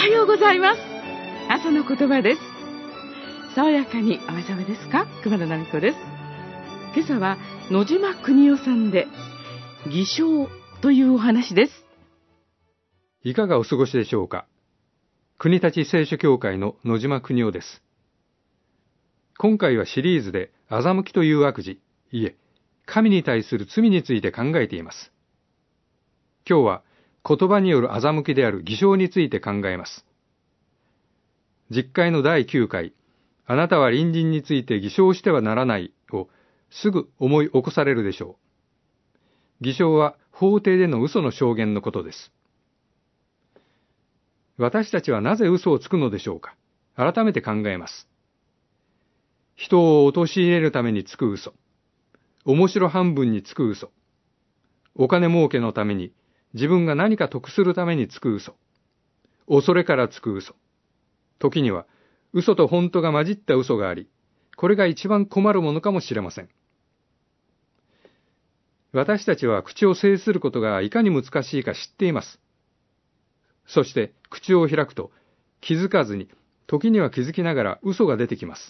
はようございます。朝の言葉です。爽やかにお目覚めですか？熊田奈美子です。今朝は野島邦夫さんで偽証というお話です。 いかがお過ごしでしょうか。国立聖書協会の野島邦夫です。今回はシリーズで欺きという悪事、いえ、神に対する罪について考えています。今日は言葉による欺きである偽証について考えます。実会の第9回、あなたは隣人について偽証してはならないをすぐ思い起こされるでしょう。偽証は法廷での嘘の証言のことです。私たちはなぜ嘘をつくのでしょうか。改めて考えます。人を陥れるためにつく嘘、面白半分につく嘘、お金儲けのために自分が何か得するためにつく嘘、恐れからつく嘘、時には嘘と本当が混じった嘘があり、これが一番困るものかもしれません。私たちは口を制することがいかに難しいか知っています。そして口を開くと気づかずに、時には気づきながら嘘が出てきます。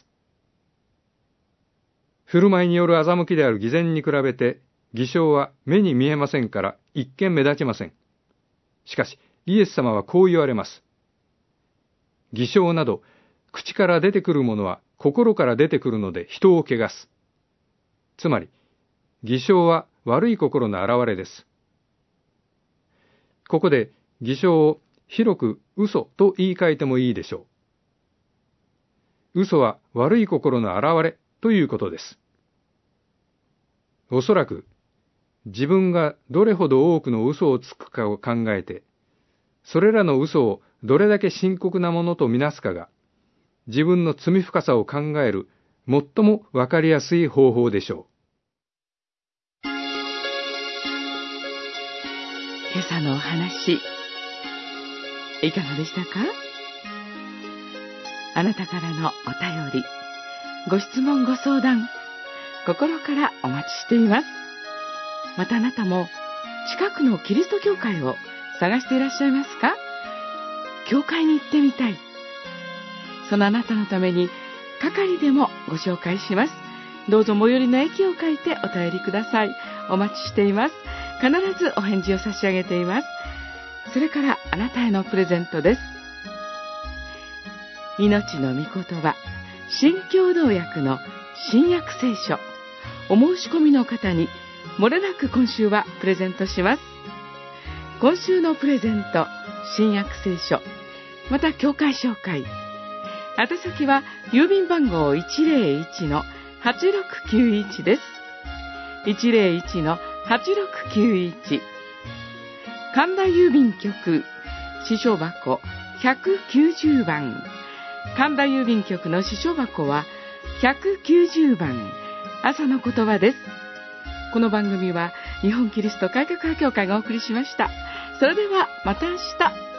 振る舞いによる欺きである偽善に比べて、偽証は目に見えませんから一見目立ちません。しかしイエス様はこう言われます。偽証など口から出てくるものは心から出てくるので人を汚す。つまり偽証は悪い心の表れです。ここで偽証を広く嘘と言い換えてもいいでしょう。嘘は悪い心の表れということです。おそらく自分がどれほど多くの嘘をつくかを考えて、それらの嘘をどれだけ深刻なものとみなすかが、自分の罪深さを考える最もわかりやすい方法でしょう。 今朝のお話、いかがでしたか？あなたからのお便り、ご質問ご相談、心からお待ちしています。またあなたも近くのキリスト教会を探していらっしゃいますか？教会に行ってみたい。そのあなたのために係でもご紹介します。どうぞ最寄りの駅を書いてお便りください。お待ちしています。必ずお返事を差し上げています。それからあなたへのプレゼントです。命の御言葉、新共同訳の新約聖書、お申し込みの方に漏れなく今週はプレゼントします。今週のプレゼント、新約聖書、また教会紹介。宛先は郵便番号 101-8691 です。101-8691。神田郵便局支所箱190番。神田郵便局の支所箱は190番。朝の言葉です。この番組は日本キリスト改革派教会がお送りしました。それではまた明日。